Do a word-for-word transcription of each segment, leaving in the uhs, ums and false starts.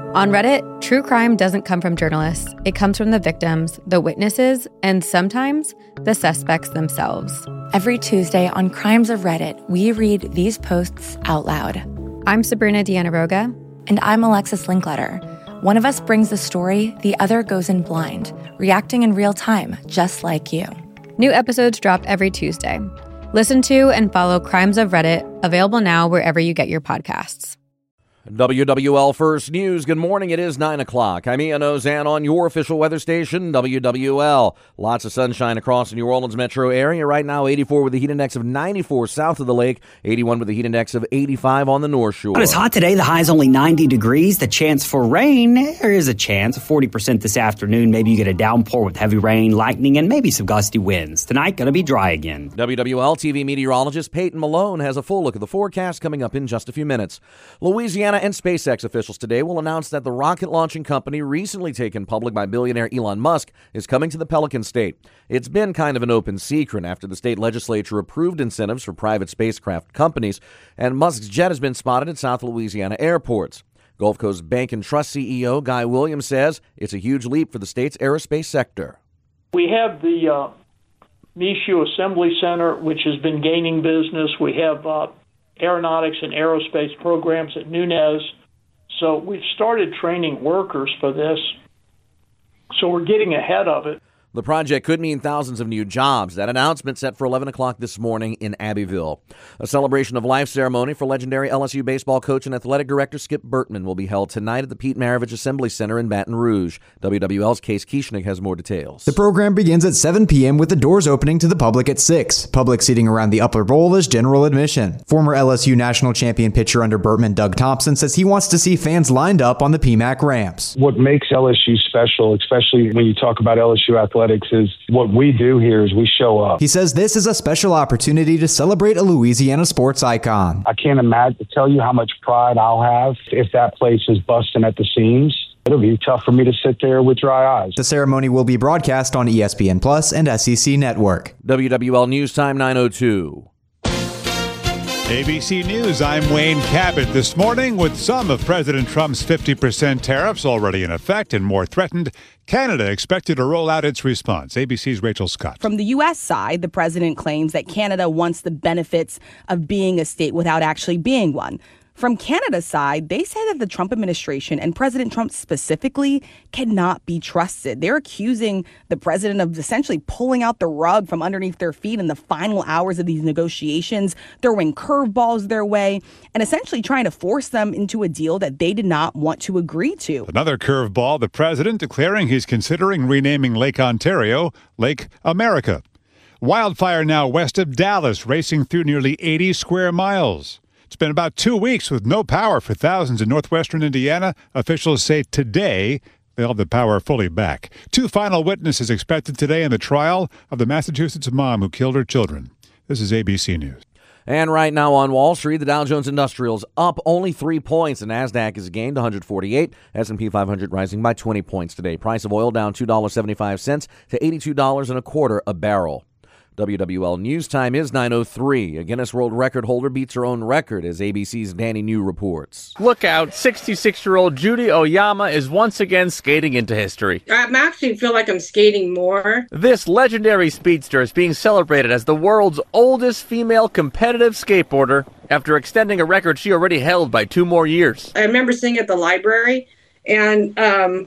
On Reddit, true crime doesn't come from journalists. It comes from the victims, the witnesses, and sometimes the suspects themselves. Every Tuesday on Crimes of Reddit, we read these posts out loud. I'm Sabrina Dianaroga. And I'm Alexis Linkletter. One of us brings the story, the other goes in blind, reacting in real time, just like you. New episodes drop every Tuesday. Listen to and follow Crimes of Reddit, available now wherever you get your podcasts. W W L First News. Good morning. It is nine o'clock. I'm Ian Ozan on your official weather station, W W L. Lots of sunshine across the New Orleans metro area. Right now, eighty-four with a heat index of ninety-four south of the lake, eighty-one with a heat index of eighty-five on the North Shore. But it's hot today. The high is only ninety degrees. The chance for rain, there is a chance, forty percent this afternoon. Maybe you get a downpour with heavy rain, lightning, and maybe some gusty winds. Tonight, going to be dry again. W W L T V meteorologist Peyton Malone has a full look at the forecast coming up in just a few minutes. Louisiana and SpaceX officials today will announce that the rocket launching company recently taken public by billionaire Elon Musk is coming to the Pelican State. It's been kind of an open secret after the state legislature approved incentives for private spacecraft companies, and Musk's jet has been spotted at South Louisiana airports. Gulf Coast Bank and Trust C E O Guy Williams says it's a huge leap for the state's aerospace sector. We have the uh, Michoud Assembly Center, which has been gaining business. We have uh, aeronautics and aerospace programs at Nunez. So we've started training workers for this. So we're getting ahead of it. The project could mean thousands of new jobs. That announcement set for eleven o'clock this morning in Abbeville. A celebration of life ceremony for legendary L S U baseball coach and athletic director Skip Bertman will be held tonight at the Pete Maravich Assembly Center in Baton Rouge. W W L's Case Kieschnick has more details. The program begins at seven p.m. with the doors opening to the public at six. Public seating around the upper bowl is general admission. Former L S U national champion pitcher under Bertman, Doug Thompson, says he wants to see fans lined up on the P MAC ramps. What makes L S U special, especially when you talk about L S U athletics, is what we do here is we show up. He says this is a special opportunity to celebrate a Louisiana sports icon. I can't imagine to tell you how much pride I'll have if that place is busting at the seams. It'll be tough for me to sit there with dry eyes. The ceremony will be broadcast on E S P N Plus and S E C Network. W W L News Time nine oh two. A B C News, I'm Wayne Cabot. This morning, with some of President Trump's fifty percent tariffs already in effect and more threatened, Canada expected to roll out its response. A B C's Rachel Scott. From the U S side, the president claims that Canada wants the benefits of being a state without actually being one. From Canada's side, they say that the Trump administration and President Trump specifically cannot be trusted. They're accusing the president of essentially pulling out the rug from underneath their feet in the final hours of these negotiations, throwing curveballs their way, and essentially trying to force them into a deal that they did not want to agree to. Another curveball, the president declaring he's considering renaming Lake Ontario Lake America. Wildfire now west of Dallas, racing through nearly eighty square miles. It's been about two weeks with no power for thousands in northwestern Indiana. Officials say today they'll have the power fully back. Two final witnesses expected today in the trial of the Massachusetts mom who killed her children. This is A B C News. And right now on Wall Street, the Dow Jones Industrial's up only three points. The NASDAQ has gained one hundred forty-eight. S and P five hundred rising by twenty points today. Price of oil down two dollars and seventy-five cents to eighty-two dollars and a quarter a barrel. W W L News Time is nine oh three. A Guinness World Record holder beats her own record as A B C's Danny New reports. Look out, sixty-six-year-old Judy Oyama is once again skating into history. I actually feel like I'm skating more. This legendary speedster is being celebrated as the world's oldest female competitive skateboarder after extending a record she already held by two more years. I remember seeing it at the library, and um,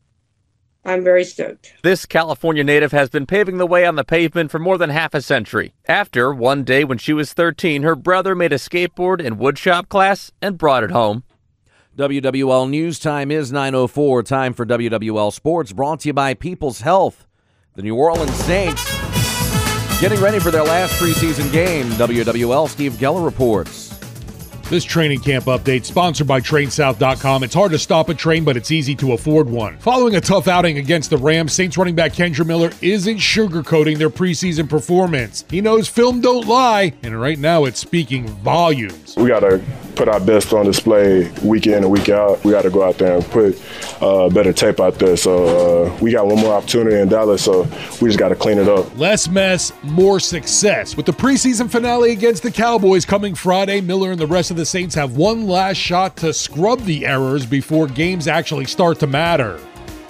I'm very stoked. This California native has been paving the way on the pavement for more than half a century. After, one day when she was thirteen, her brother made a skateboard in woodshop class and brought it home. W W L News Time is nine oh four. Time for W W L Sports, brought to you by People's Health. The New Orleans Saints getting ready for their last preseason game. W W L Steve Geller reports. This training camp update sponsored by Train South dot com. It's hard to stop a train, but it's easy to afford one. Following a tough outing against the Rams, Saints running back Kendra Miller isn't sugarcoating their preseason performance. He knows film don't lie, and right now it's speaking volumes. We got to put our best on display week in and week out. We got to go out there and put uh, better tape out there. So uh, we got one more opportunity in Dallas, so we just got to clean it up. Less mess, more success. With the preseason finale against the Cowboys coming Friday, Miller and the rest of the Saints have one last shot to scrub the errors before games actually start to matter.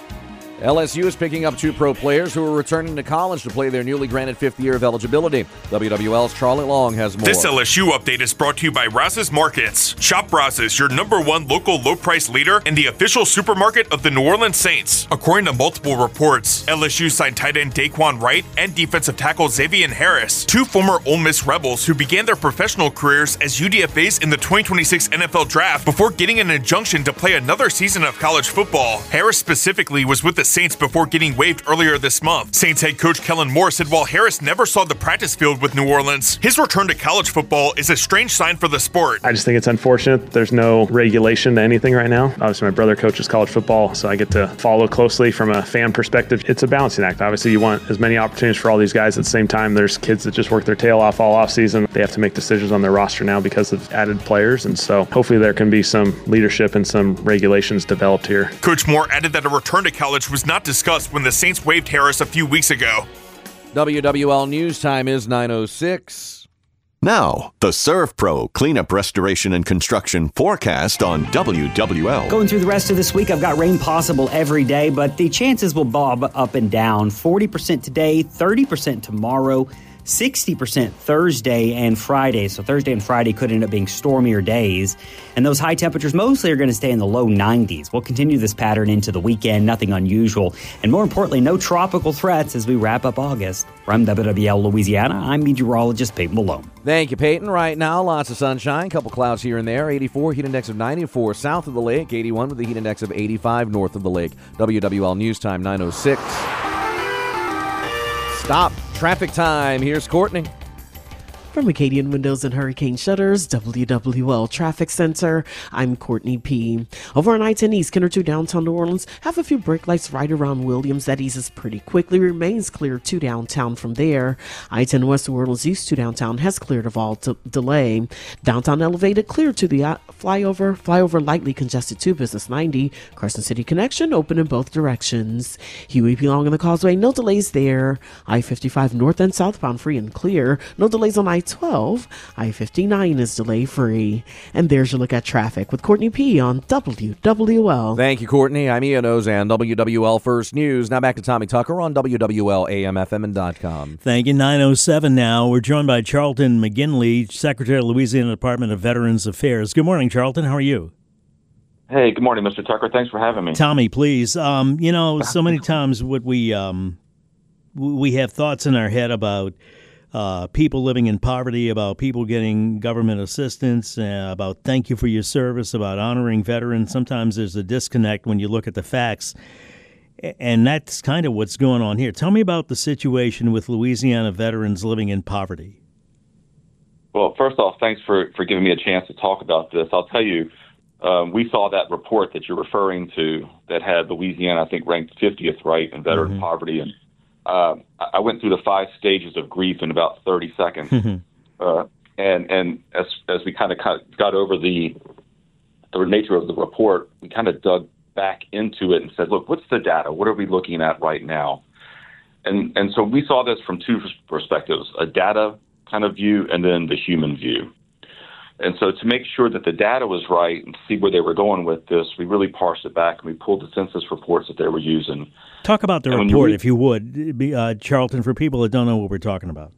L S U is picking up two pro players who are returning to college to play their newly granted fifth year of eligibility. W W L's Charlie Long has more. This L S U update is brought to you by Brazos Markets. Shop Brazos, your number one local low-price leader and the official supermarket of the New Orleans Saints. According to multiple reports, L S U signed tight end Daquan Wright and defensive tackle Xavier Harris, two former Ole Miss Rebels who began their professional careers as U D F As in the twenty twenty-six N F L Draft before getting an injunction to play another season of college football. Harris specifically was with the Saints before getting waived earlier this month. Saints head coach Kellen Moore said while Harris never saw the practice field with New Orleans, his return to college football is a strange sign for the sport. I just think it's unfortunate. There's no regulation to anything right now. Obviously, my brother coaches college football, so I get to follow closely from a fan perspective. It's a balancing act. Obviously, you want as many opportunities for all these guys. At the same time, there's kids that just work their tail off all offseason. They have to make decisions on their roster now because of added players, and so hopefully there can be some leadership and some regulations developed here. Coach Moore added that a return to college was not discussed when the Saints waived Harris a few weeks ago. W W L News Time is nine oh six. Now, the ServPro Cleanup, Restoration, and Construction forecast on W W L. Going through the rest of this week, I've got rain possible every day, but the chances will bob up and down. forty percent today, thirty percent tomorrow, sixty percent Thursday and Friday. So Thursday and Friday could end up being stormier days. And those high temperatures mostly are going to stay in the low nineties. We'll continue this pattern into the weekend, nothing unusual. And more importantly, no tropical threats as we wrap up August. From W W L Louisiana, I'm meteorologist Peyton Malone. Thank you, Peyton. Right now, lots of sunshine, couple clouds here and there. eighty-four, heat index of ninety-four south of the lake. eighty-one with a heat index of eighty-five north of the lake. W W L News Time, nine oh six. Stop. Traffic time. Here's Courtney. From Acadian Windows and Hurricane Shutters, W W L Traffic Center, I'm Courtney P. Over on I ten East, Kenner to downtown New Orleans, have a few brake lights right around Williams. That eases pretty quickly, remains clear to downtown from there. I ten West New Orleans East to downtown has cleared of all t- delay. Downtown elevated, clear to the uh, flyover. Flyover lightly congested to Business ninety. Crescent City Connection open in both directions. Huey P. Long on the Causeway, no delays there. I fifty-five north and southbound free and clear. No delays on I twelve. I fifty-nine is delay free. And there's your look at traffic with Courtney P. on W W L. Thank you, Courtney. I'm Ian Ozan, W W L First News. Now back to Tommy Tucker on W W L A M F M and dot com. Thank you. nine oh seven now. We're joined by Charlton McGinley, Secretary of Louisiana Department of Veterans Affairs. Good morning, Charlton. How are you? Hey, good morning, Mister Tucker. Thanks for having me. Tommy, please. Um, you know, so many times what we um, we have thoughts in our head about Uh, people living in poverty, about people getting government assistance, uh, about thank you for your service, about honoring veterans. Sometimes there's a disconnect when you look at the facts, and that's kind of what's going on here. Tell me about the situation with Louisiana veterans living in poverty. Well, first off, thanks for, for giving me a chance to talk about this. I'll tell you, um, we saw that report that you're referring to that had Louisiana, I think, ranked fiftieth, right, in veteran mm-hmm. poverty, and Uh, I went through the five stages of grief in about thirty seconds, uh, and and as as we kind of got over the the nature of the report, we kind of dug back into it and said, look, what's the data? What are we looking at right now? And and so we saw this from two perspectives: a data kind of view and then the human view. And so to make sure that the data was right and see where they were going with this, we really parsed it back and we pulled the census reports that they were using. Talk about the and report, you read, if you would, uh, Charlton, for people that don't know what we're talking about.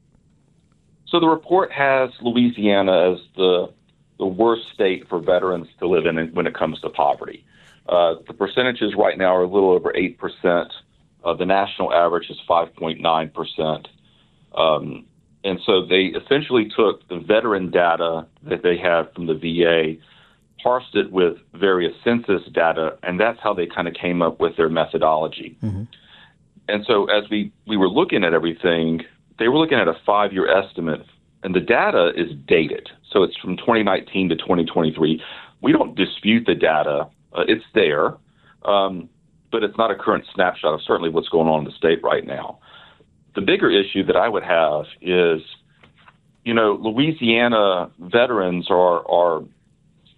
So the report has Louisiana as the the worst state for veterans to live in when it comes to poverty. Uh, the percentages right now are a little over eight percent. Uh, the national average is five point nine percent. Um, And so they essentially took the veteran data that they had from the V A, parsed it with various census data, and that's how they kind of came up with their methodology. Mm-hmm. And so as we, we were looking at everything, they were looking at a five-year estimate, and the data is dated. So it's from twenty nineteen to twenty twenty-three. We don't dispute the data. Uh, it's there, um, but it's not a current snapshot of certainly what's going on in the state right now. The bigger issue that I would have is, you know, Louisiana veterans are are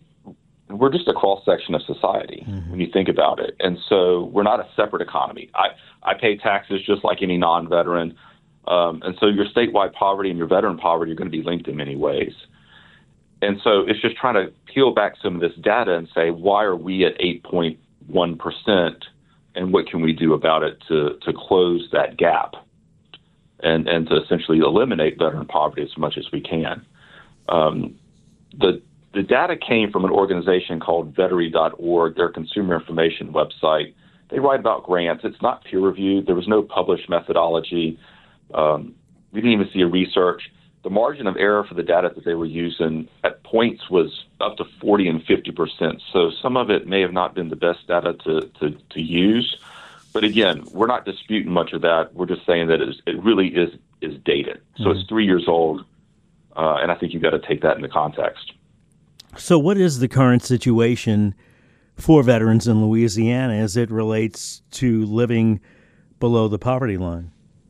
we're just a cross-section of society mm-hmm. when you think about it. And so we're not a separate economy. I, I pay taxes just like any non-veteran. Um, and so your statewide poverty and your veteran poverty are going to be linked in many ways. And so it's just trying to peel back some of this data and say, why are we at eight point one percent and what can we do about it to, to close that gap and, and to essentially eliminate veteran poverty as much as we can. Um, the The data came from an organization called Vettery dot org, their consumer information website. They write about grants. It's not peer-reviewed. There was no published methodology. Um, we didn't even see a research. The margin of error for the data that they were using at points was up to forty and fifty percent. So some of it may have not been the best data to, to, to use. But again, we're not disputing much of that. We're just saying that it, is, it really is, is dated. So mm-hmm. it's three years old, uh, and I think you've got to take that into context. So what is the current situation for veterans in Louisiana as it relates to living below the poverty line?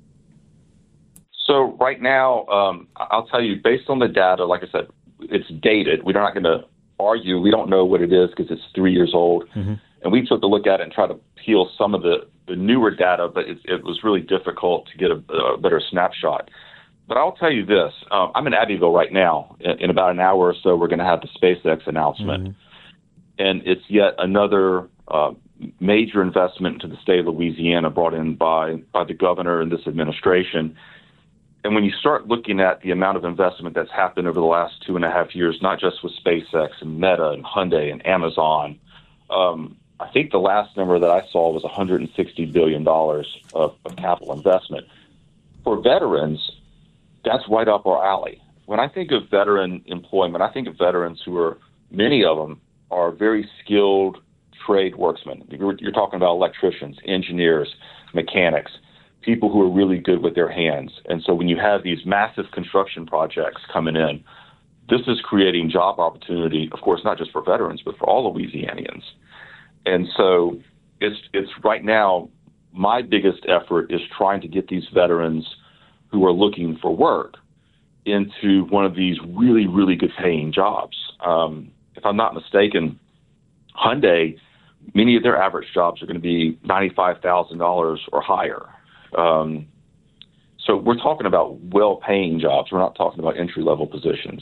So right now, um, I'll tell you, based on the data, like I said, it's dated. We're not going to argue. We don't know what it is because it's three years old. Mm-hmm. And we took a look at it and tried to peel some of the, the newer data, but it, it was really difficult to get a, a better snapshot. But I'll tell you this. Um, I'm in Abbeville right now. In, in about an hour or so, we're going to have the SpaceX announcement. Mm-hmm. And it's yet another uh, major investment into the state of Louisiana brought in by, by the governor and this administration. And when you start looking at the amount of investment that's happened over the last two and a half years, not just with SpaceX and Meta and Hyundai and Amazon, um, I think the last number that I saw was one hundred sixty billion dollars of, of capital investment. For veterans, that's right up our alley. When I think of veteran employment, I think of veterans who are, many of them are very skilled trade worksmen. You're, you're talking about electricians, engineers, mechanics, people who are really good with their hands. And so when you have these massive construction projects coming in, this is creating job opportunity, of course, not just for veterans, but for all Louisianians. And so it's it's right now, my biggest effort is trying to get these veterans who are looking for work into one of these really, really good paying jobs. Um, if I'm not mistaken, Hyundai, many of their average jobs are going to be ninety-five thousand dollars or higher. Um, so we're talking about well-paying jobs. We're not talking about entry-level positions.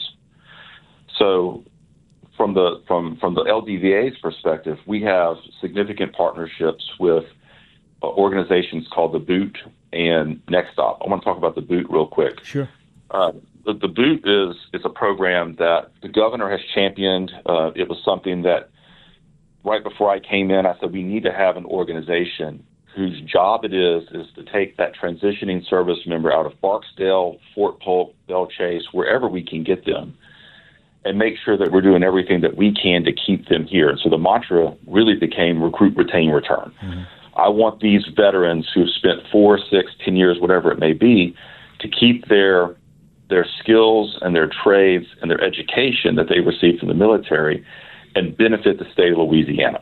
So from the from from the L D V A's perspective, we have significant partnerships with uh, organizations called the Boot and Next Stop. I want to talk about the Boot real quick. Sure. Uh, the, the Boot is is a program that the governor has championed. Uh, it was something that right before I came in, I said we need to have an organization whose job it is is to take that transitioning service member out of Barksdale, Fort Polk, Belle Chase, wherever we can get them, and make sure that we're doing everything that we can to keep them here. And so the mantra really became recruit, retain, return. Mm-hmm. I want these veterans who've spent four, six, ten years, whatever it may be, to keep their their skills and their trades and their education that they received from the military and benefit the state of Louisiana.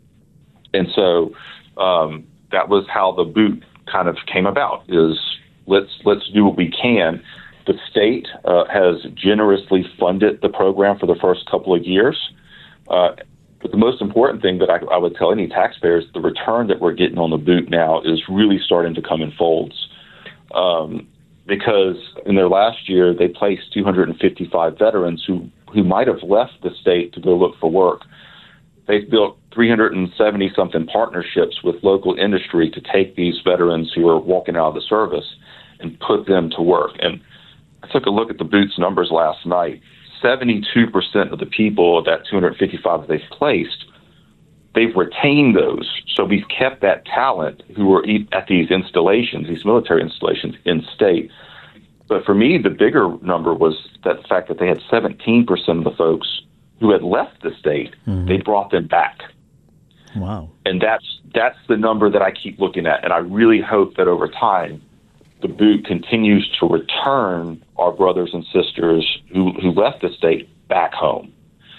And so um, that was how the Boot kind of came about, is let's let's do what we can. The state uh, has generously funded the program for the first couple of years. Uh, but the most important thing that I, I would tell any taxpayers, the return that we're getting on the Boot now is really starting to come in folds. Um, because in their last year, they placed two hundred fifty-five veterans who, who might have left the state to go look for work. They've built three hundred seventy-something partnerships with local industry to take these veterans who are walking out of the service and put them to work. And I took a look at the Boot's numbers last night. seventy-two percent of the people of that two hundred fifty-five that they've placed, they've retained those. So we've kept that talent who are at these installations, these military installations in state. But for me, the bigger number was that the fact that they had seventeen percent of the folks who had left the state, mm-hmm. they brought them back. Wow. And that's that's the number that I keep looking at. And I really hope that over time, the Boot continues to return our brothers and sisters who, who left the state back home.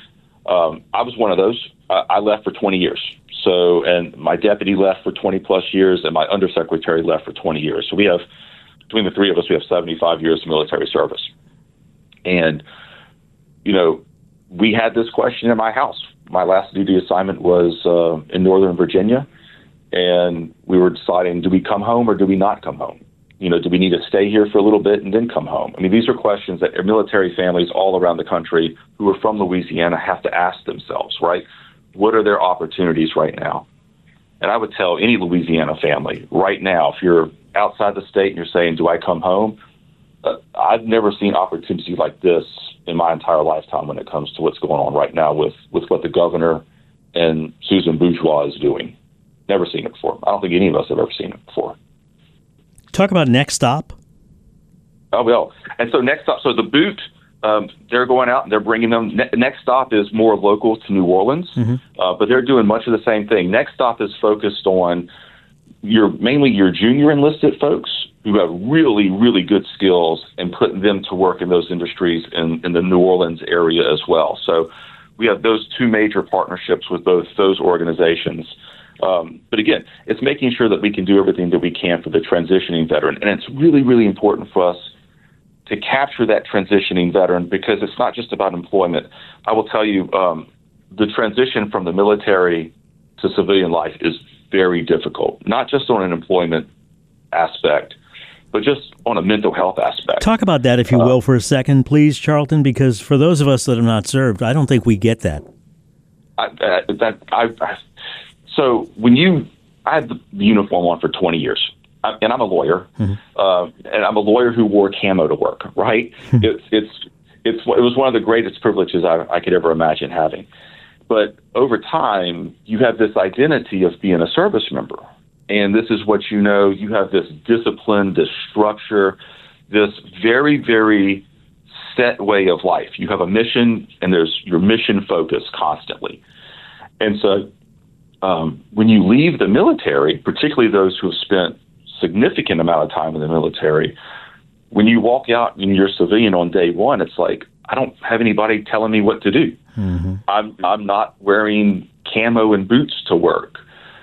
Um, I was one of those. I, I left for twenty years. So, and my deputy left for twenty plus years, and my undersecretary left for twenty years. So we have, between the three of us, we have seventy-five years of military service. And, you know, we had this question in my house my last duty assignment was uh, in Northern Virginia, and we were deciding, do we come home or do we not come home? You know, do we need to stay here for a little bit and then come home? I mean, these are questions that military families all around the country who are from Louisiana have to ask themselves, right? What are their opportunities right now? And I would tell any Louisiana family right now, if you're outside the state and you're saying, do I come home? Uh, I've never seen opportunity like this in my entire lifetime when it comes to what's going on right now with, with what the governor and Susan Bourgeois is doing. Never seen it before. I don't think any of us have ever seen it before. Talk about Next Stop. Oh, well. And so Next Stop, so the boot, um, they're going out and they're bringing them. Ne- Next Stop is more local to New Orleans, mm-hmm. uh, but they're doing much of the same thing. Next Stop is focused on your mainly your junior enlisted folks who have really, really good skills and putting them to work in those industries in, in the New Orleans area as well. So we have those two major partnerships with both those organizations. Um, but again, it's making sure that we can do everything that we can for the transitioning veteran. And it's really, really important for us to capture that transitioning veteran because it's not just about employment. I will tell you, um, the transition from the military to civilian life is very difficult, not just on an employment aspect, but just on a mental health aspect. Talk about that, if you uh, will, for a second, please, Charlton, because for those of us that are not served, I don't think we get that. I, I, that I, I So when you, I had the uniform on for twenty years, I, and I'm a lawyer, mm-hmm. uh, and I'm a lawyer who wore camo to work, right? it's, it's, it's, it was one of the greatest privileges I, I could ever imagine having. But over time, you have this identity of being a service member. And this is what you know. You have this discipline, this structure, this very, very set way of life. You have a mission, and there's your mission focus constantly. And so um, when you leave the military, particularly those who have spent significant amount of time in the military, when you walk out and you're civilian on day one, it's like, I don't have anybody telling me what to do. Mm-hmm. I'm I'm not wearing camo and boots to work.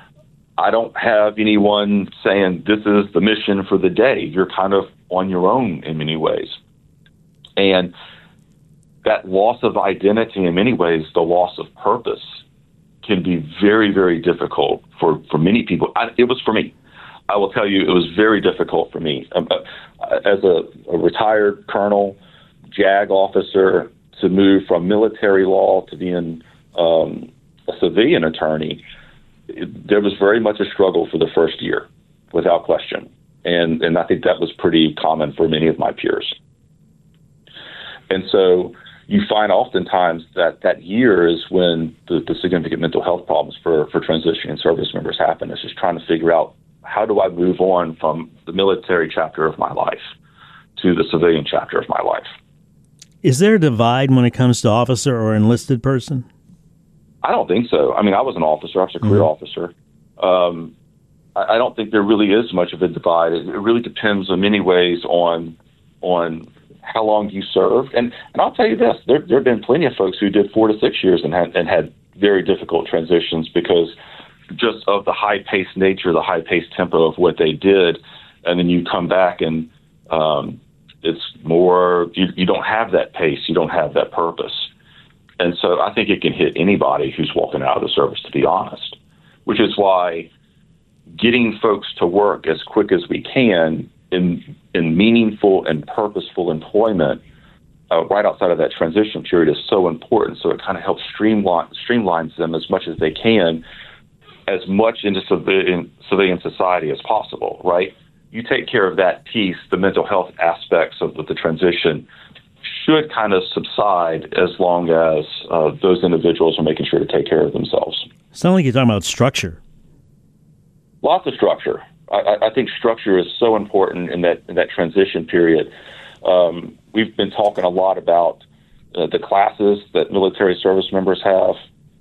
I don't have anyone saying this is the mission for the day. You're kind of on your own in many ways. And that loss of identity, in many ways, the loss of purpose, can be very, very difficult for, for many people. I, it was for me. I will tell you, it was very difficult for me. Um, uh, as a, a retired colonel, JAG officer, to move from military law to being um, a civilian attorney, it, there was very much a struggle for the first year, without question. And, and I think that was pretty common for many of my peers. And so you find oftentimes that that year is when the, the significant mental health problems for, for transitioning service members happen. It's just trying to figure out, how do I move on from the military chapter of my life to the civilian chapter of my life? Is there a divide when it comes to officer or enlisted person? I don't think so. I mean, I was an officer. I was a career mm-hmm. officer. Um, I, I don't think there really is much of a divide. It, it really depends in many ways on on how long you served. And and I'll tell you this, there, there have been plenty of folks who did four to six years and had, and had very difficult transitions because just of the high-paced nature, the high-paced tempo of what they did. And then you come back and um, it's more, you, you don't have that pace, you don't have that purpose. And so I think it can hit anybody who's walking out of the service, to be honest, which is why getting folks to work as quick as we can in in meaningful and purposeful employment uh, right outside of that transition period is so important. So it kind of helps streamline streamlines them as much as they can, as much into civilian, civilian society as possible, right? You take care of that piece, the mental health aspects of the transition should kind of subside as long as uh, those individuals are making sure to take care of themselves. Sounds like you're talking about structure. Lots of structure. I, I think structure is so important in that in that transition period. Um, we've been talking a lot about uh, the classes that military service members have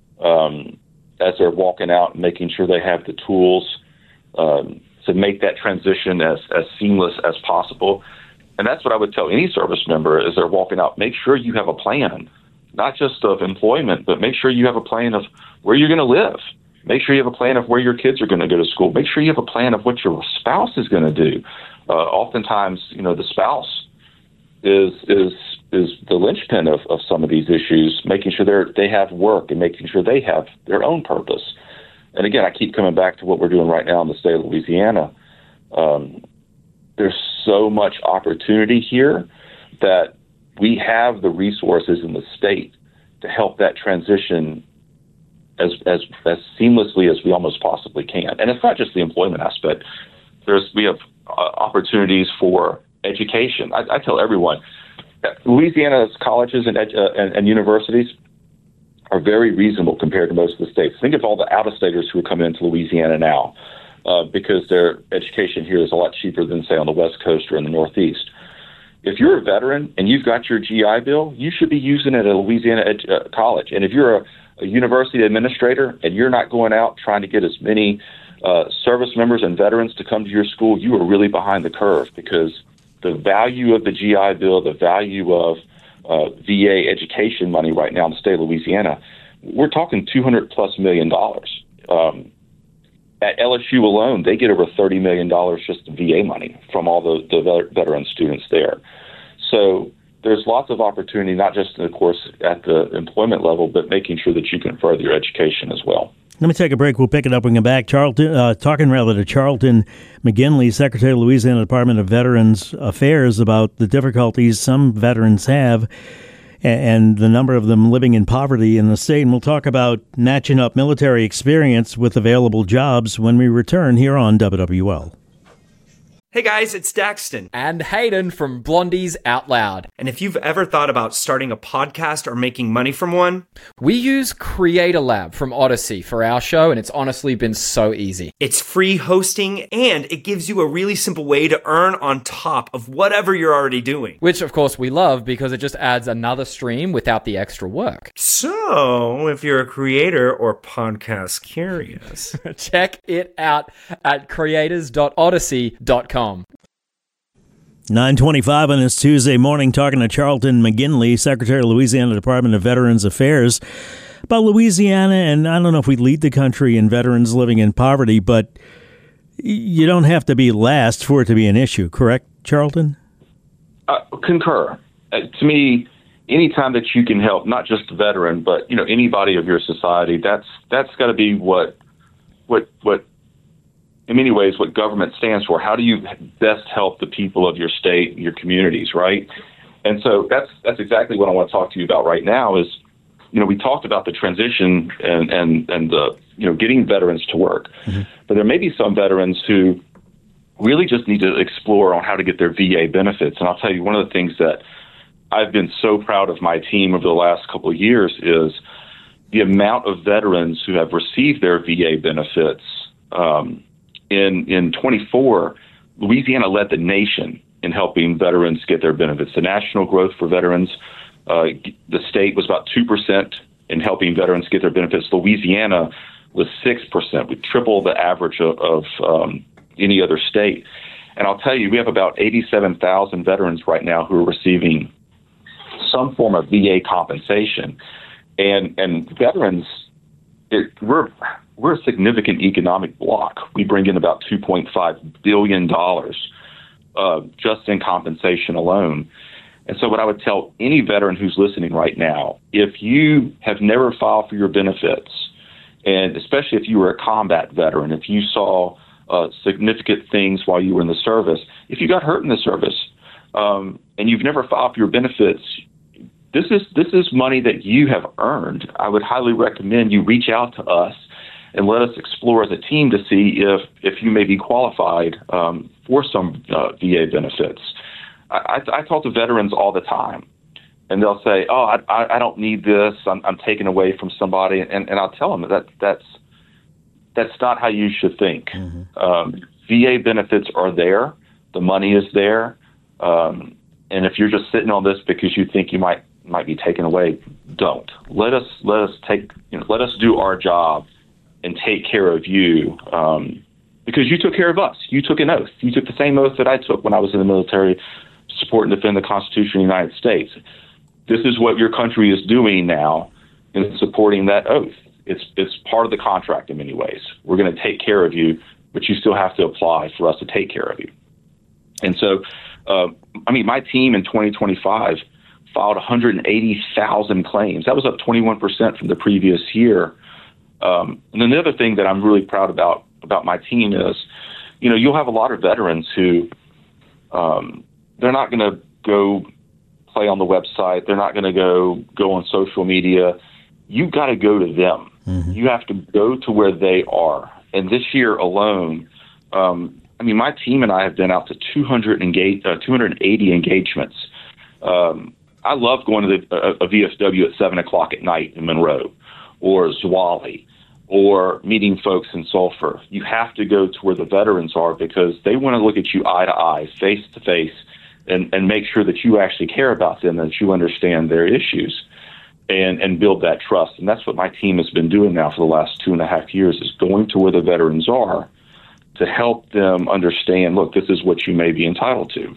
um, as they're walking out and making sure they have the tools um, to make that transition as, as seamless as possible. And that's what I would tell any service member as they're walking out. Make sure you have a plan, not just of employment, but make sure you have a plan of where you're going to live. Make sure you have a plan of where your kids are going to go to school. Make sure you have a plan of what your spouse is going to do. Uh, oftentimes, you know, the spouse is is is the linchpin of, of some of these issues, making sure they they have work and making sure they have their own purpose. And again, I keep coming back to what we're doing right now in the state of Louisiana. Um, there's so much opportunity here that we have the resources in the state to help that transition as as as seamlessly as we almost possibly can. And it's not just the employment aspect. There's we have uh, opportunities for education. I, I tell everyone, Louisiana's colleges and, edu- uh, and and universities are very reasonable compared to most of the states. Think of all the out-of-staters who are coming into Louisiana now uh, because their education here is a lot cheaper than, say, on the West Coast or in the Northeast. If you're a veteran and you've got your G I Bill, you should be using it at a Louisiana ed- uh, college. And if you're a, a university administrator and you're not going out trying to get as many uh, service members and veterans to come to your school, you are really behind the curve, because the value of the G I Bill, the value of uh, V A education money right now in the state of Louisiana, we're talking two hundred plus million dollars. Um, at L S U alone, they get over thirty million dollars just in V A money from all the, the veteran students there. So there's lots of opportunity, not just, of course, at the employment level, but making sure that you can further your education as well. Let me take a break. We'll pick it up and come back. Charlton, uh, talking rather to Charlton McGinley, Secretary of the Louisiana Department of Veterans Affairs, about the difficulties some veterans have and the number of them living in poverty in the state. And we'll talk about matching up military experience with available jobs when we return here on W W L. Hey guys, it's Daxton. And Hayden from Blondies Out Loud. And if you've ever thought about starting a podcast or making money from one, we use Creator Lab from Odyssey for our show, and it's honestly been so easy. It's free hosting, and it gives you a really simple way to earn on top of whatever you're already doing. Which, of course, we love because it just adds another stream without the extra work. So, if you're a creator or podcast curious, check it out at creators dot odyssey dot com. nine twenty-five on this Tuesday morning, talking to Charlton McGinley, Secretary of Louisiana Department of Veterans Affairs, about Louisiana. And I don't know if we lead the country in veterans living in poverty, but you don't have to be last for it to be an issue, correct, Charlton? Uh, concur. Uh, to me, anytime that you can help, not just the veteran, but you know anybody of your society, that's that's got to be what what what. in many ways, what government stands for. How do you best help the people of your state, your communities, right? And so that's that's exactly what I want to talk to you about right now is, you know, we talked about the transition and, and, and the, you know, getting veterans to work. Mm-hmm. But there may be some veterans who really just need to explore on how to get their V A benefits. And I'll tell you, one of the things that I've been so proud of my team over the last couple of years is the amount of veterans who have received their V A benefits. Um, In in twenty-four, Louisiana led the nation in helping veterans get their benefits. The national growth for veterans, uh, the state was about two percent in helping veterans get their benefits. Louisiana was six percent. We tripled the average of, of um, any other state. And I'll tell you, we have about eighty-seven thousand veterans right now who are receiving some form of V A compensation. And, and veterans, it, we're... We're a significant economic bloc. We bring in about two point five billion dollars uh, just in compensation alone. And so what I would tell any veteran who's listening right now, if you have never filed for your benefits, and especially if you were a combat veteran, if you saw uh, significant things while you were in the service, if you got hurt in the service um, and you've never filed for your benefits, this is this is money that you have earned. I would highly recommend you reach out to us and let us explore as a team to see if, if you may be qualified um, for some uh, V A benefits. I, I, I talk to veterans all the time, and they'll say, oh, I, I don't need this. I'm, I'm taken away from somebody. And, and I'll tell them that that's, that's not how you should think. Mm-hmm. Um, V A benefits are there. The money is there. Um, and if you're just sitting on this because you think you might might be taken away, don't. Let us let us take you know let us do our job and take care of you, um, because you took care of us. You took an oath. You took the same oath that I took when I was in the military, support and defend the Constitution of the United States. This is what your country is doing now in supporting that oath. It's it's part of the contract in many ways. We're going to take care of you, but you still have to apply for us to take care of you. And so, uh, I mean, my team in twenty twenty-five filed one hundred eighty thousand claims. That was up twenty-one percent from the previous year. Um, and then the other thing that I'm really proud about about my team is, you know, you'll have a lot of veterans who um, they're not going to go play on the website. They're not going to go go on social media. You've got to go to them. Mm-hmm. You have to go to where they are. And this year alone, um, I mean, my team and I have been out to two hundred engage, uh, two hundred eighty engagements. Um, I love going to the, a, a V F W at seven o'clock at night in Monroe or Zwolle or meeting folks in Sulphur. You have to go to where the veterans are because they want to look at you eye to eye, face to face, and, and make sure that you actually care about them and that you understand their issues and, and build that trust. And that's what my team has been doing now for the last two and a half years is going to where the veterans are to help them understand, look, this is what you may be entitled to.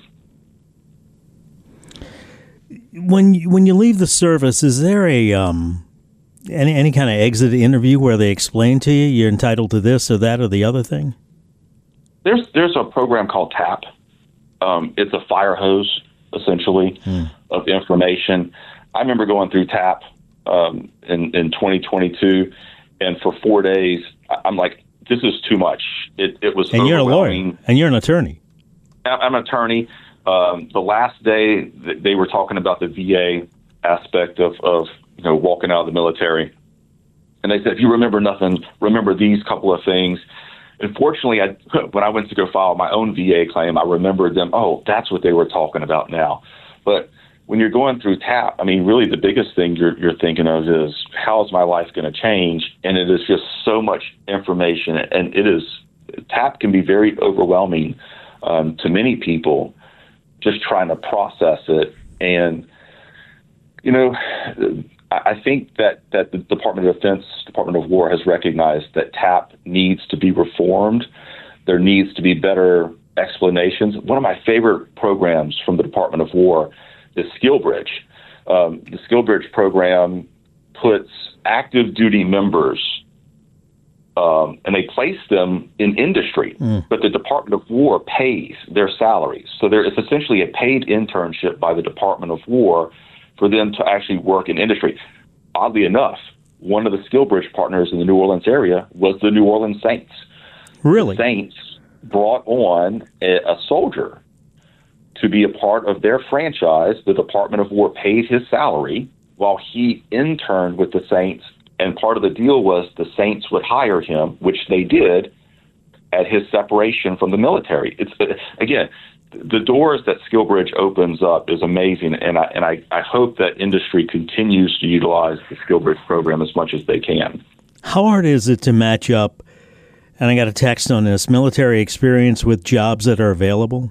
When you, when you leave the service, is there a um, any any kind of exit interview where they explain to you you're entitled to this or that or the other thing? There's there's a program called TAP. Um, it's a fire hose essentially hmm. of information. I remember going through TAP um, in in twenty twenty-two, and for four days I'm like, this is too much. It it was. And you're a lawyer, and you're an attorney. I'm an attorney. Um, the last day they were talking about the V A aspect of, of, you know, walking out of the military. And they said, if you remember nothing, remember these couple of things. Unfortunately, I, when I went to go file my own V A claim, I remembered them. Oh, that's what they were talking about now. But when you're going through TAP, I mean, really the biggest thing you're, you're thinking of is how is my life going to change? And it is just so much information. And it is, TAP can be very overwhelming um, to many people, just trying to process it. And, you know, I think that, that the Department of Defense, Department of War has recognized that TAP needs to be reformed. There needs to be better explanations. One of my favorite programs from the Department of War is SkillBridge. Um, the SkillBridge program puts active duty members Um, and they place them in industry, mm. but the Department of War pays their salaries. So there is essentially a paid internship by the Department of War for them to actually work in industry. Oddly enough, one of the SkillBridge partners in the New Orleans area was the New Orleans Saints. Really? The Saints brought on a, a soldier to be a part of their franchise. The Department of War paid his salary while he interned with the Saints. And part of the deal was the Saints would hire him, which they did at his separation from the military. It's again, the doors that SkillBridge opens up is amazing, and I and I, I hope that industry continues to utilize the SkillBridge program as much as they can. How hard is it to match up? And I got a text on this: military experience with jobs that are available.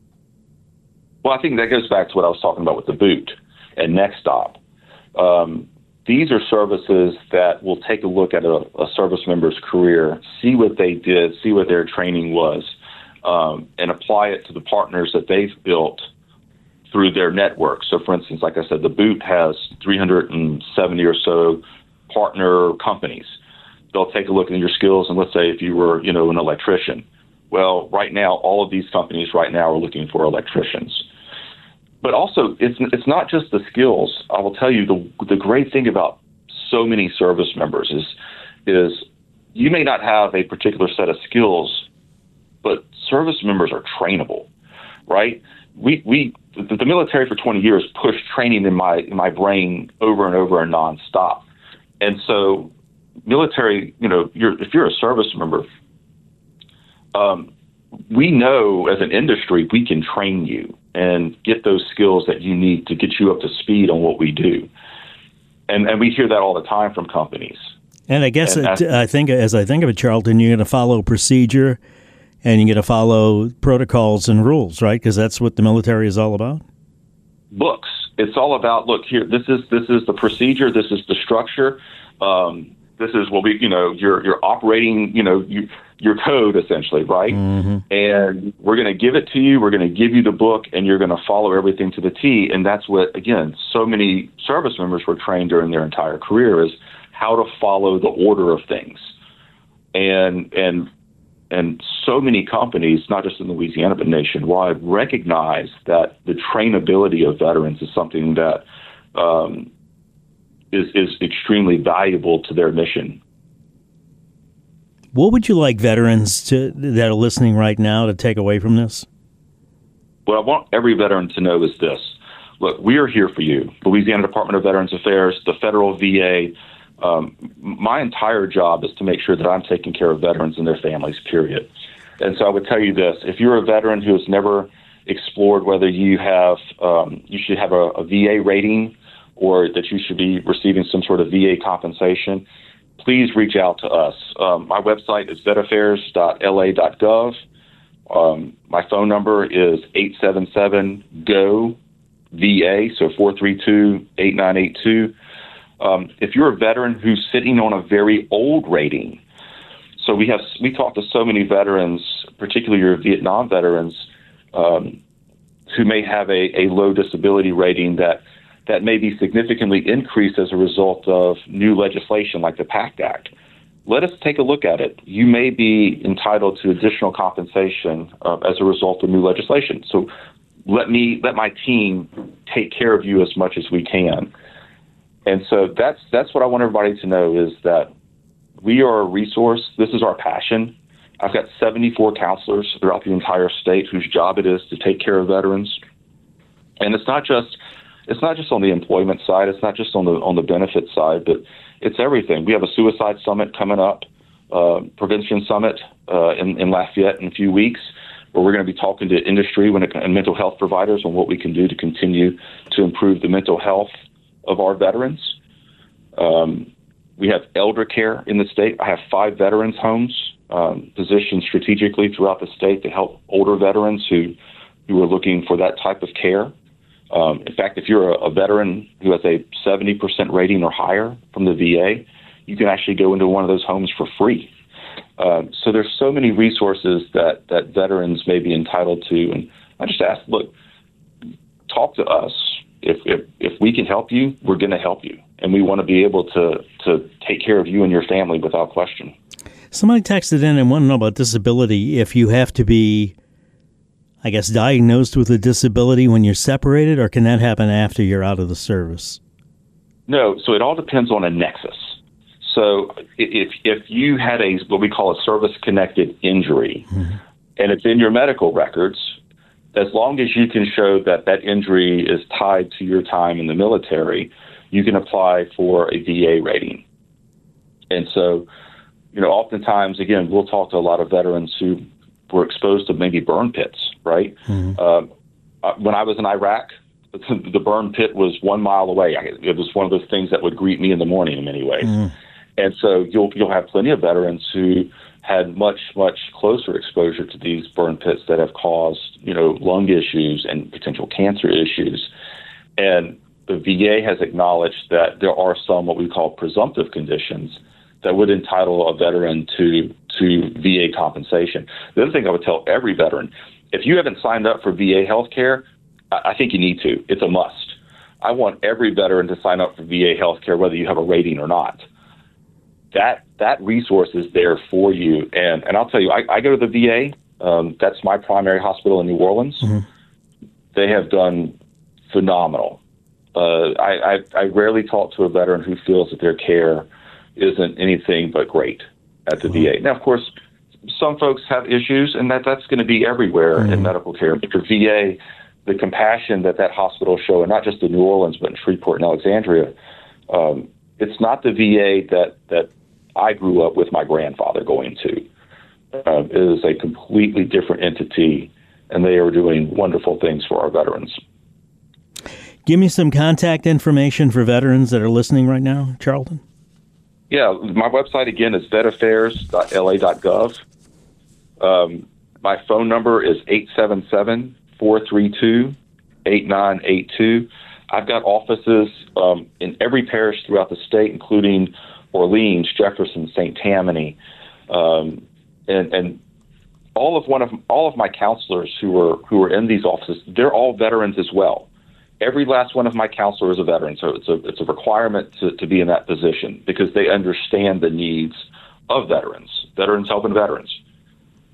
Well, I think that goes back to what I was talking about with the boot and Next Stop. Um, These are services that will take a look at a, a service member's career, see what they did, see what their training was, um, and apply it to the partners that they've built through their network. So, for instance, like I said, the Boot has three hundred seventy or so partner companies. They'll take a look at your skills, and let's say if you were, you know, an electrician. Well, right now, all of these companies right now are looking for electricians. But also, it's it's not just the skills. I will tell you, the the great thing about so many service members is is you may not have a particular set of skills, but service members are trainable, right? We we the, the military for twenty years pushed training in my in my brain over and over and nonstop, and so military, you know, you're if you're a service member, um, we know as an industry we can train you and get those skills that you need to get you up to speed on what we do. And and we hear that all the time from companies. And I guess and it, I think, as I think of it, Charlton, you're going to follow procedure and you're going to follow protocols and rules, right? Because that's what the military is all about. Books. It's all about, look, here, this is this is the procedure, this is the structure. Um, this is what we, you know, you're you're operating, you know, you, your code essentially, right? Mm-hmm. And we're going to give it to you. We're going to give you the book, and you're going to follow everything to the T. And that's what, again, so many service members were trained during their entire career is how to follow the order of things. And and and so many companies, not just in Louisiana but nationwide, recognize that the trainability of veterans is something that um, is, is extremely valuable to their mission. What would you like veterans to that are listening right now to take away from this? What I want every veteran to know is this. Look, we are here for you. Louisiana Department of Veterans Affairs, the federal V A. Um, my entire job is to make sure that I'm taking care of veterans and their families, period. And so I would tell you this. If you're a veteran who has never explored whether you have, um, you should have a, a V A rating or that you should be receiving some sort of V A compensation, please reach out to us. Um, my website is vet affairs dot L A dot gov. Um, my phone number is eight seven seven G O V A, so four three two, eight nine eight two. Um, if you're a veteran who's sitting on a very old rating, so we have we talk to so many veterans, particularly your Vietnam veterans, um, who may have a, a low disability rating that that may be significantly increased as a result of new legislation like the PACT Act. Let us take a look at it. You may be entitled to additional compensation uh, as a result of new legislation. So let me let my team take care of you as much as we can. And so that's that's what I want everybody to know is that we are a resource. This is our passion. I've got seventy-four counselors throughout the entire state whose job it is to take care of veterans. And it's not just it's not just on the employment side. It's not just on the on the benefit side, but it's everything. We have a suicide summit coming up, uh, prevention summit uh, in, in Lafayette in a few weeks, where we're going to be talking to industry when it, and mental health providers on what we can do to continue to improve the mental health of our veterans. Um, we have elder care in the state. I have five veterans homes um, positioned strategically throughout the state to help older veterans who, who are looking for that type of care. Um, in fact, if you're a, a veteran who has a seventy percent rating or higher from the V A, you can actually go into one of those homes for free. Um, so there's so many resources that, that veterans may be entitled to. And I just ask, look, talk to us. If, if if we can help you, we're going to help you. And we want to be able to, to take care of you and your family without question. Somebody texted in and want to know about disability. If you have to be, I guess, diagnosed with a disability when you're separated, or can that happen after you're out of the service? No, so it all depends on a nexus. So if if you had a what we call a service-connected injury, mm-hmm. and it's in your medical records, as long as you can show that that injury is tied to your time in the military, you can apply for a V A rating. And so, you know, oftentimes, again, we'll talk to a lot of veterans who were exposed to maybe burn pits, right? Mm-hmm. Uh, when I was in Iraq, the burn pit was one mile away. It was one of those things that would greet me in the morning in many ways. Mm-hmm. And so you'll you'll have plenty of veterans who had much, much closer exposure to these burn pits that have caused, you know, lung issues and potential cancer issues. And the V A has acknowledged that there are some what we call presumptive conditions that would entitle a veteran to to V A compensation. The other thing I would tell every veteran, if you haven't signed up for V A health care, I think you need to. It's a must. I want every veteran to sign up for V A health care, whether you have a rating or not. That that resource is there for you. And and I'll tell you, I, I go to the V A. Um, that's my primary hospital in New Orleans. Mm-hmm. They have done phenomenal. Uh, I, I, I rarely talk to a veteran who feels that their care isn't anything but great at the mm-hmm. V A. Now, of course, some folks have issues, and that, that's going to be everywhere mm-hmm. in medical care. But your V A, the compassion that that hospital show, and not just in New Orleans, but in Shreveport and Alexandria, um, it's not the V A that, that I grew up with my grandfather going to. Uh, it is a completely different entity, and they are doing wonderful things for our veterans. Give me some contact information for veterans that are listening right now, Charlton. Yeah, my website, again, is vet affairs dot L A dot gov. Um, my phone number is eight seven seven, four three two, eight nine eight two. I've got offices um, in every parish throughout the state, including Orleans, Jefferson, Saint Tammany, um, and, and all of one of all of my counselors who are who are in these offices. They're all veterans as well. Every last one of my counselors is a veteran, so it's a it's a requirement to, to be in that position because they understand the needs of veterans. Veterans helping veterans.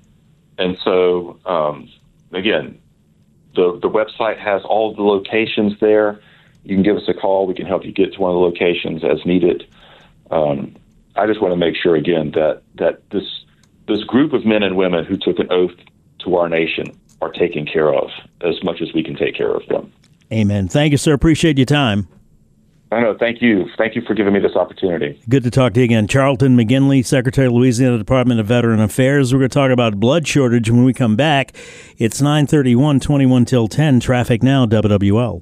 And so, um, again, the the website has all the locations there. You can give us a call. We can help you get to one of the locations as needed. Um, I just want to make sure, again, that that this this group of men and women who took an oath to our nation are taken care of as much as we can take care of them. Amen. Thank you, sir. Appreciate your time. I know. Thank you. Thank you for giving me this opportunity. Good to talk to you again. Charlton McGinley, Secretary of Louisiana Department of Veteran Affairs. We're going to talk about blood shortage when we come back. It's nine thirty-one, twenty-one till ten. Traffic now, W W L.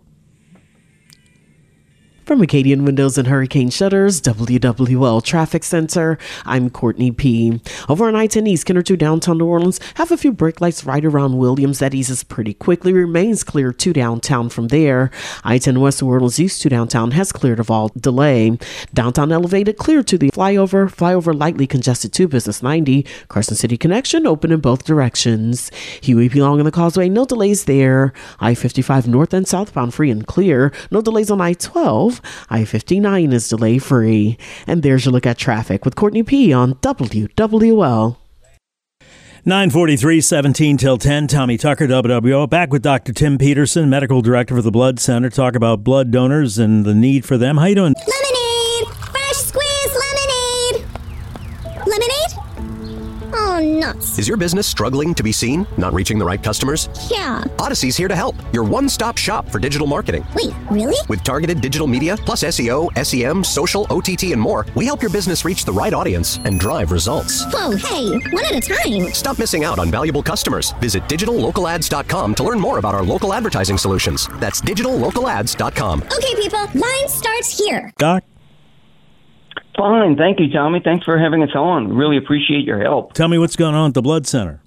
From Acadian Windows and Hurricane Shutters, W W L Traffic Center, I'm Courtney P. Over on I ten East, Kenner two downtown New Orleans, have a few brake lights right around Williams. That eases pretty quickly, remains clear to downtown from there. I ten West New Orleans East to downtown has cleared of all delay. Downtown elevated, clear to the flyover. Flyover lightly congested to Business ninety. Carson City Connection open in both directions. Huey P. Long on the Causeway, no delays there. I fifty-five north and southbound free and clear. No delays on I twelve. I fifty-nine is delay-free. And there's your look at traffic with Courtney P. on W W L. nine forty-three, seventeen till ten. Tommy Tucker, W W L. Back with Doctor Tim Peterson, Medical Director for the Blood Center. Talk about blood donors and the need for them. How you doing? Lemonade! Fresh squeezed lemonade! Lemonade? Oh, nuts. Is your business struggling to be seen? Not reaching the right customers? Yeah. Odyssey's here to help. Your one-stop shop for digital marketing. Wait, really? With targeted digital media, plus S E O, S E M, social, O T T, and more, we help your business reach the right audience and drive results. Whoa, hey, one at a time. Stop missing out on valuable customers. Visit digital local ads dot com to learn more about our local advertising solutions. That's digital local ads dot com. Okay, people, line starts here. Doc? Fine. Thank you, Tommy. Thanks for having us on. Really appreciate your help. Tell me what's going on at the Blood Center.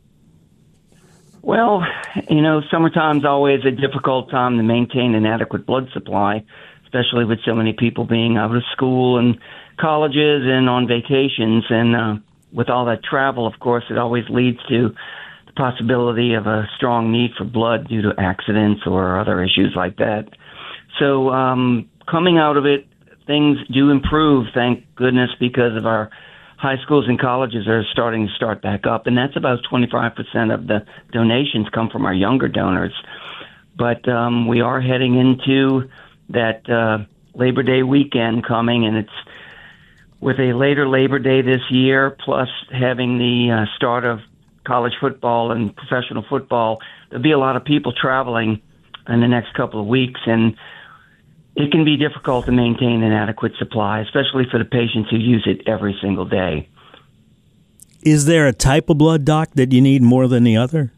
Well, you know, summertime's always a difficult time to maintain an adequate blood supply, especially with so many people being out of school and colleges and on vacations. And uh, with all that travel, of course, it always leads to the possibility of a strong need for blood due to accidents or other issues like that. So um, coming out of it, things do improve, thank goodness, because of our high schools and colleges are starting to start back up, and that's about twenty-five percent of the donations come from our younger donors. But um, we are heading into that uh, Labor Day weekend coming, and it's with a later Labor Day this year, plus having the uh, start of college football and professional football. There'll be a lot of people traveling in the next couple of weeks, and it can be difficult to maintain an adequate supply, especially for the patients who use it every single day. Is there a type of blood, Doc, that you need more than the other?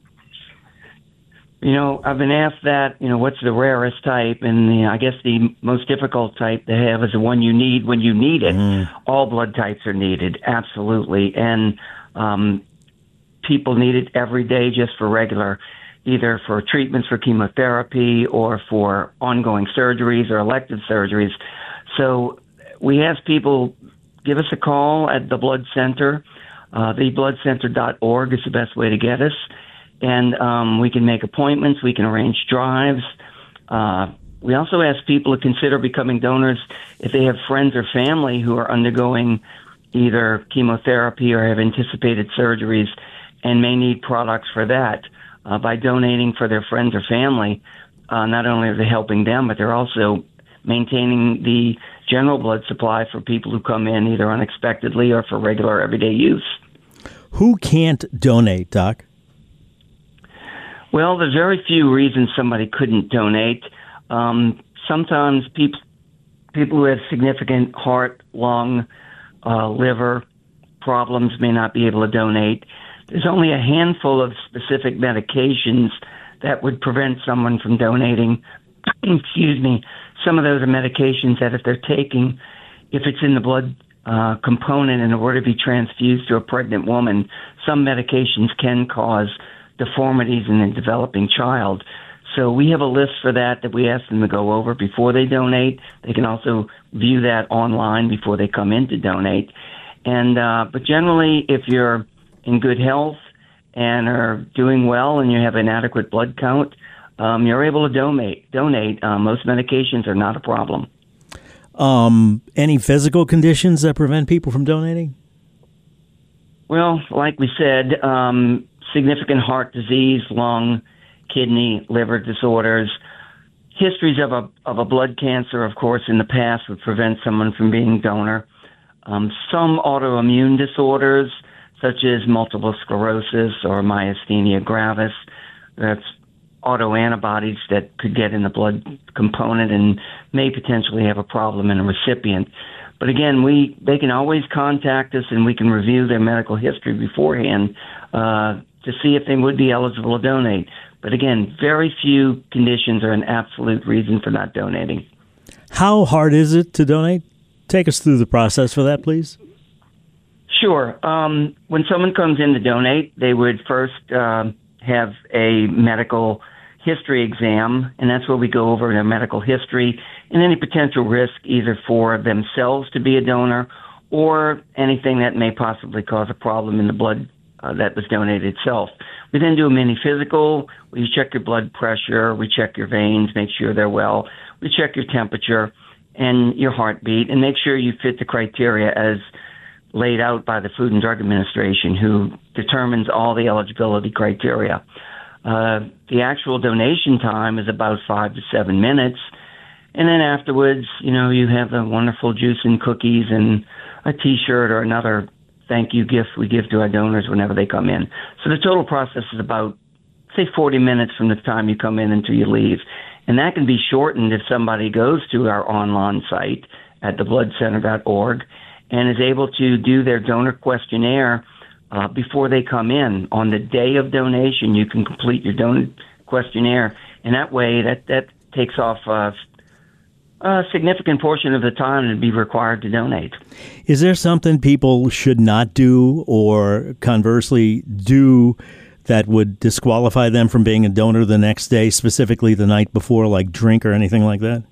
You know, I've been asked that, you know, what's the rarest type? And the, I guess the most difficult type to have is the one you need when you need it. Mm. All blood types are needed, absolutely. And um, people need it every day just for regular, either for treatments for chemotherapy or for ongoing surgeries or elective surgeries. So we ask people, give us a call at the Blood Center. Uh, the blood center dot org is the best way to get us. And um, we can make appointments. We can arrange drives. Uh, we also ask people to consider becoming donors if they have friends or family who are undergoing either chemotherapy or have anticipated surgeries and may need products for that. Uh, by donating for their friends or family, uh, not only are they helping them, but they're also maintaining the general blood supply for people who come in either unexpectedly or for regular everyday use. Who can't donate, Doc? Well, there's very few reasons somebody couldn't donate. Um, sometimes people people who have significant heart, lung, uh, liver problems may not be able to donate. There's only a handful of specific medications that would prevent someone from donating. Excuse me. Some of those are medications that if they're taking, if it's in the blood uh, component and in order to be transfused to a pregnant woman, some medications can cause deformities in a developing child. So we have a list for that that we ask them to go over before they donate. They can also view that online before they come in to donate. And uh, but generally, if you're in good health and are doing well and you have an adequate blood count, um, you're able to donate. Donate. Uh, most medications are not a problem. Um, any physical conditions that prevent people from donating? Well, like we said, um, significant heart disease, lung, kidney, liver disorders. Histories of a of a blood cancer, of course, in the past would prevent someone from being a donor. Um, some autoimmune disorders, such as multiple sclerosis or myasthenia gravis, that's autoantibodies that could get in the blood component and may potentially have a problem in a recipient. But again, we they can always contact us, and we can review their medical history beforehand uh, to see if they would be eligible to donate. But again, very few conditions are an absolute reason for not donating. How hard is it to donate? Take us through the process for that, please. Sure. Um, when someone comes in to donate, they would first uh, have a medical history exam, and that's where we go over their medical history and any potential risk either for themselves to be a donor or anything that may possibly cause a problem in the blood uh, that was donated itself. We then do a mini physical. We check your blood pressure. We check your veins, make sure they're well. We check your temperature and your heartbeat and make sure you fit the criteria as laid out by the Food and Drug Administration, who determines all the eligibility criteria. Uh, the actual donation time is about five to seven minutes. And then afterwards, you know, you have the wonderful juice and cookies and a T-shirt or another thank you gift we give to our donors whenever they come in. So the total process is about, say, forty minutes from the time you come in until you leave. And that can be shortened if somebody goes to our online site at the blood center dot org and is able to do their donor questionnaire uh, before they come in. On the day of donation, you can complete your donor questionnaire, and that way that, that takes off uh, a significant portion of the time to be required to donate. Is there something people should not do or conversely do that would disqualify them from being a donor the next day, specifically the night before, like drink or anything like that?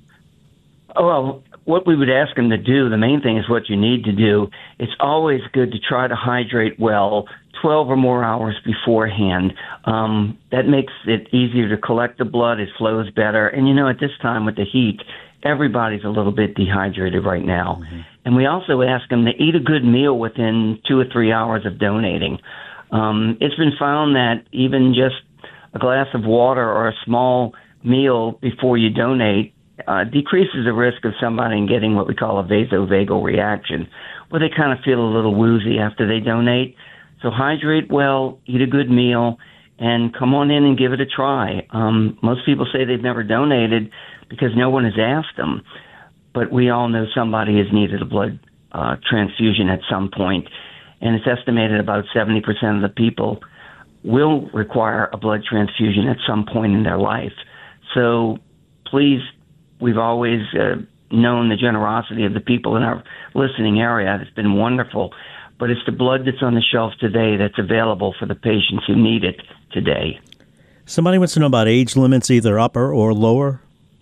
Oh, well, what we would ask them to do, the main thing is what you need to do. It's always good to try to hydrate well twelve or more hours beforehand. Um, that makes it easier to collect the blood. It flows better. And, you know, at this time with the heat, everybody's a little bit dehydrated right now. Mm-hmm. And we also ask them to eat a good meal within two or three hours of donating. Um, it's been found that even just a glass of water or a small meal before you donate uh, decreases the risk of somebody getting what we call a vasovagal reaction, where they kind of feel a little woozy after they donate. So hydrate well, eat a good meal, and come on in and give it a try. Um, most people say they've never donated because no one has asked them, but we all know somebody has needed a blood uh, transfusion at some point. And it's estimated about seventy percent of the people will require a blood transfusion at some point in their life. So please, we've always uh, known the generosity of the people in our listening area. It's been wonderful. But it's the blood that's on the shelf today that's available for the patients who need it today. Somebody wants to know about age limits, either upper or lower?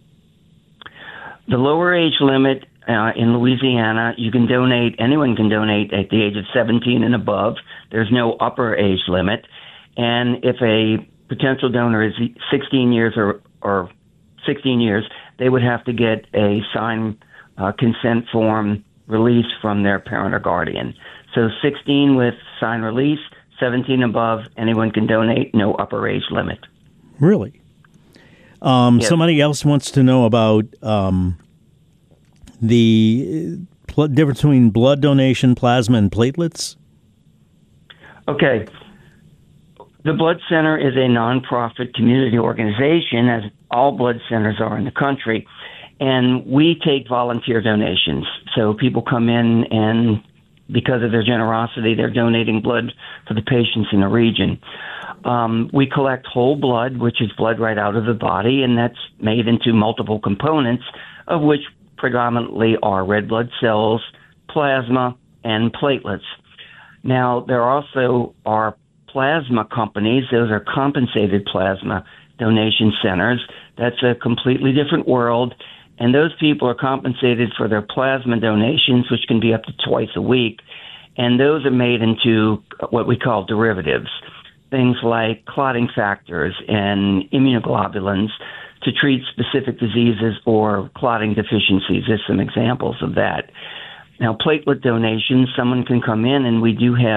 The lower age limit Uh, in Louisiana, you can donate, anyone can donate at the age of seventeen and above. There's no upper age limit. And if a potential donor is sixteen years or, or sixteen years, they would have to get a signed uh, consent form release from their parent or guardian. So sixteen with signed release, seventeen above, anyone can donate, no upper age limit. Really? Um, yes. Somebody else wants to know about Um the pl- difference between blood donation, plasma, and platelets? Okay. The Blood Center is a nonprofit community organization, as all blood centers are in the country, and we take volunteer donations. So people come in, and because of their generosity, they're donating blood for the patients in the region. Um, we collect whole blood, which is blood right out of the body, and that's made into multiple components, of which predominantly are red blood cells, plasma, and platelets. Now, there also are plasma companies. Those are compensated plasma donation centers. That's a completely different world, and those people are compensated for their plasma donations, which can be up to twice a week, and those are made into what we call derivatives, things like clotting factors and immunoglobulins to treat specific diseases or clotting deficiencies. There's some examples of that. Now, platelet donations, someone can come in, and we do have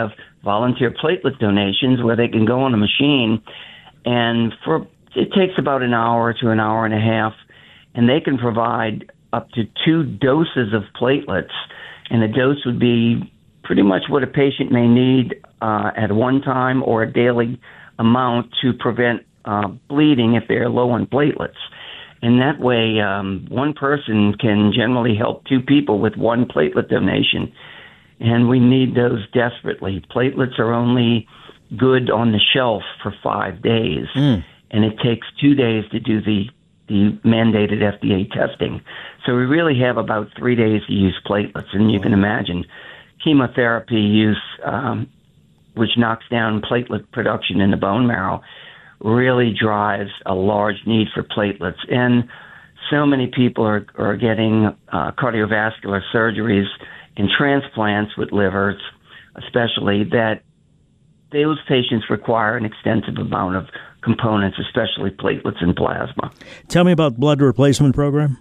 volunteer platelet donations where they can go on a machine, and for it takes about an hour to an hour and a half, and they can provide up to two doses of platelets, and a dose would be pretty much what a patient may need uh, at one time or a daily amount to prevent uh, bleeding if they're low on platelets. And that way, um, one person can generally help two people with one platelet donation. And we need those desperately. Platelets are only good on the shelf for five days. Mm. And it takes two days to do the, the mandated F D A testing. So we really have about three days to use platelets. And you can imagine chemotherapy use, um, which knocks down platelet production in the bone marrow, really drives a large need for platelets. And so many people are, are getting uh, cardiovascular surgeries and transplants with livers, especially, that those patients require an extensive amount of components, especially platelets and plasma. Tell me about blood replacement program.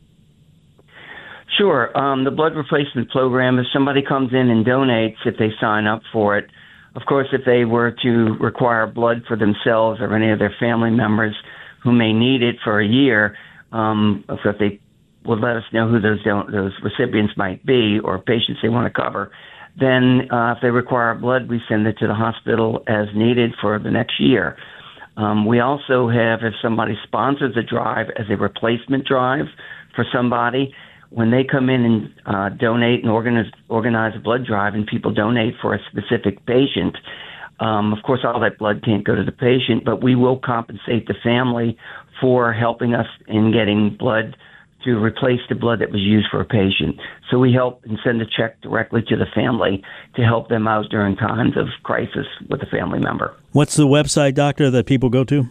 Sure. Um, the blood replacement program, if somebody comes in and donates, if they sign up for it, of course, if they were to require blood for themselves or any of their family members who may need it for a year, um, if they would let us know who those don- those recipients might be or patients they want to cover, then uh, if they require blood, we send it to the hospital as needed for the next year. Um, we also have, if somebody sponsors a drive as a replacement drive for somebody, when they come in and uh, donate and organize, organize a blood drive and people donate for a specific patient, um, of course, all that blood can't go to the patient, but we will compensate the family for helping us in getting blood to replace the blood that was used for a patient. So we help and send a check directly to the family to help them out during times of crisis with a family member. What's the website, doctor, that people go to?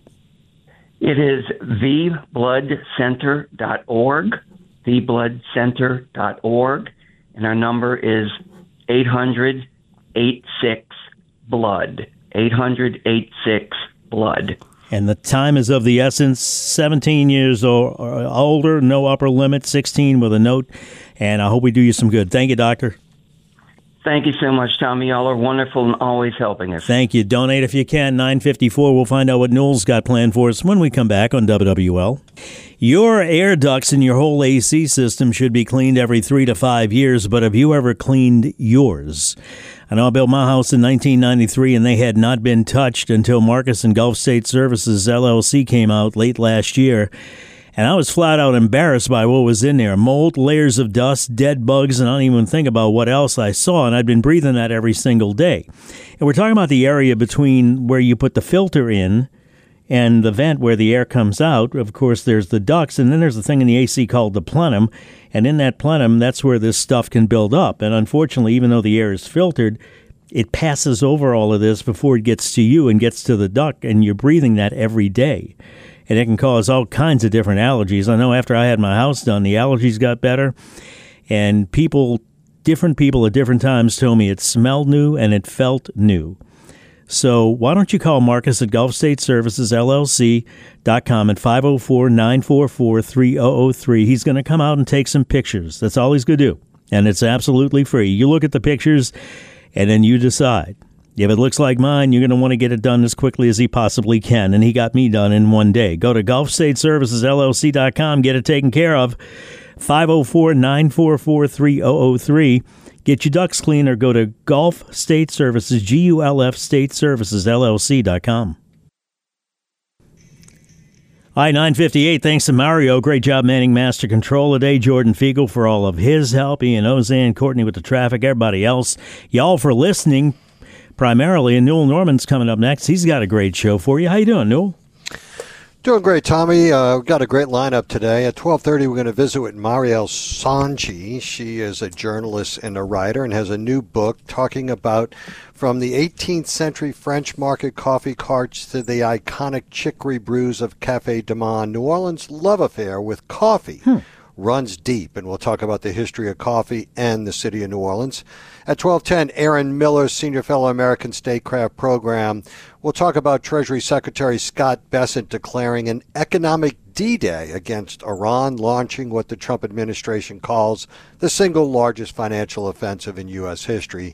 It is the blood center dot org. the blood center dot org, and our number is eight hundred, eighty-six, blood, eight hundred, eighty-six, blood. And the time is of the essence, seventeen years or older, no upper limit, sixteen with a note, and I hope we do you some good. Thank you, doctor. Thank you so much, Tommy. Y'all are wonderful and always helping us. Thank you. Donate if you can. nine fifty-four. We'll find out what Newell's got planned for us when we come back on W W L. Your air ducts in your whole A C system should be cleaned every three to five years, but have you ever cleaned yours? I know I built my house in nineteen ninety-three, and they had not been touched until Marcus and Gulf State Services, L L C, came out late last year. And I was flat out embarrassed by what was in there. Mold, layers of dust, dead bugs, and I don't even think about what else I saw. And I'd been breathing that every single day. And we're talking about the area between where you put the filter in and the vent where the air comes out. Of course, there's the ducts, and then there's the thing in the A C called the plenum. And in that plenum, that's where this stuff can build up. And unfortunately, even though the air is filtered, it passes over all of this before it gets to you and gets to the duct, and you're breathing that every day. And it can cause all kinds of different allergies. I know after I had my house done, the allergies got better. And people, different people at different times told me it smelled new and it felt new. So why don't you call Marcus at Gulf State Services, L L C dot com at five oh four, nine four four, three oh oh three. He's going to come out and take some pictures. That's all he's going to do. And it's absolutely free. You look at the pictures and then you decide. If it looks like mine, you're going to want to get it done as quickly as he possibly can, and he got me done in one day. Go to Gulf State Services, L L C dot com, get it taken care of, five oh four, nine four four, three oh oh three. Get your ducts clean, or go to Gulf State Services, G U L F State Services, L L C dot com. All right, nine fifty-eight, thanks to Mario. Great job manning Master Control today. Jordan Fiegel for all of his help. Ian Ozan, Courtney with the traffic, everybody else. Y'all for listening. Primarily, and Newell Norman's coming up next. He's got a great show for you. How you doing, Newell? Doing great, Tommy. Uh, we've got a great lineup today. At twelve thirty, we're going to visit with Marielle Sanchi. She is a journalist and a writer and has a new book talking about from the eighteenth century French market coffee carts to the iconic chicory brews of Café du Monde. New Orleans' love affair with coffee hmm. runs deep, and we'll talk about the history of coffee and the city of New Orleans. At twelve ten, Aaron Miller, Senior Fellow American Statecraft Program. We'll talk about Treasury Secretary Scott Bessent declaring an economic D-Day against Iran, launching what the Trump administration calls the single largest financial offensive in U S history.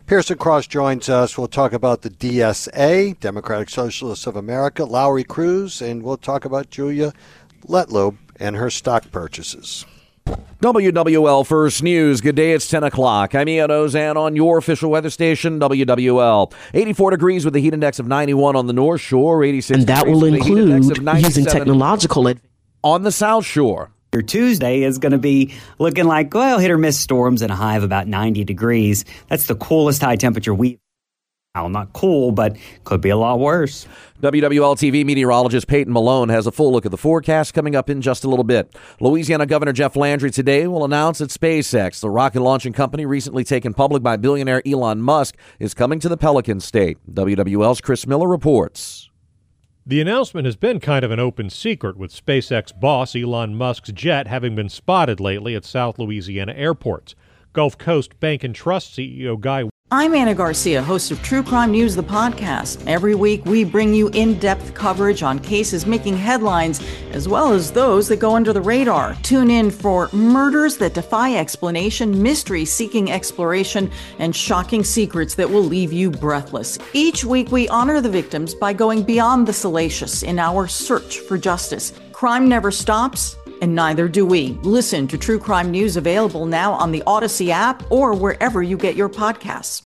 Pearson Cross joins us. We'll talk about the D S A, Democratic Socialists of America, Lowry Cruz, and we'll talk about Julia Letlow and her stock purchases. W W L First News. Good day. It's ten o'clock. I'm Ian Ozan on your official weather station, W W L. eighty-four degrees with a heat index of ninety-one on the North Shore, eighty-six and that degrees will with a heat index include of ninety-seven using technological advances on the South Shore. Your Tuesday is going to be looking like, well, hit or miss storms and a high of about ninety degrees. That's the coolest high temperature we've. Well, not cool, but could be a lot worse. W W L T V meteorologist Peyton Malone has a full look at the forecast coming up in just a little bit. Louisiana Governor Jeff Landry today will announce that SpaceX, the rocket launching company recently taken public by billionaire Elon Musk, is coming to the Pelican State. W W L's Chris Miller reports. The announcement has been kind of an open secret, with SpaceX boss Elon Musk's jet having been spotted lately at South Louisiana airports. Gulf Coast Bank and Trust C E O Guy. I'm Anna Garcia, host of True Crime News, the podcast. Every week, we bring you in-depth coverage on cases making headlines, as well as those that go under the radar. Tune in for murders that defy explanation, mystery seeking exploration, and shocking secrets that will leave you breathless. Each week, we honor the victims by going beyond the salacious in our search for justice. Crime never stops, and neither do we. Listen to True Crime News, available now on the Odyssey app or wherever you get your podcasts.